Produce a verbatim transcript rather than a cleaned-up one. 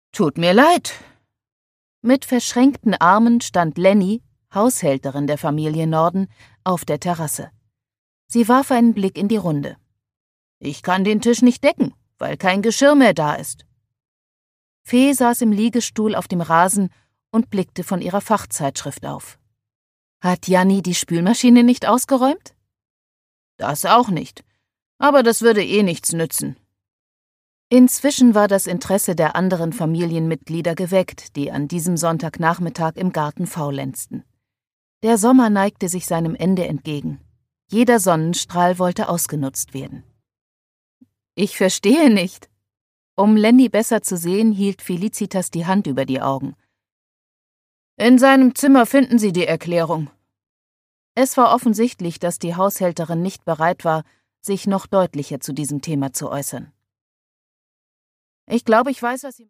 Tut mir leid. Mit verschränkten Armen stand Lenny, Haushälterin der Familie Norden, auf der Terrasse. Sie warf einen Blick in die Runde. Ich kann den Tisch nicht decken, weil kein Geschirr mehr da ist. Fee saß im Liegestuhl auf dem Rasen und blickte von ihrer Fachzeitschrift auf. Hat Janni die Spülmaschine nicht ausgeräumt? Das auch nicht. Aber das würde eh nichts nützen. Inzwischen war das Interesse der anderen Familienmitglieder geweckt, die an diesem Sonntagnachmittag im Garten faulenzten. Der Sommer neigte sich seinem Ende entgegen. Jeder Sonnenstrahl wollte ausgenutzt werden. Ich verstehe nicht. Um Lenny besser zu sehen, hielt Felicitas die Hand über die Augen. In seinem Zimmer finden Sie die Erklärung. Es war offensichtlich, dass die Haushälterin nicht bereit war, sich noch deutlicher zu diesem Thema zu äußern. Ich glaube, ich weiß, was Sie...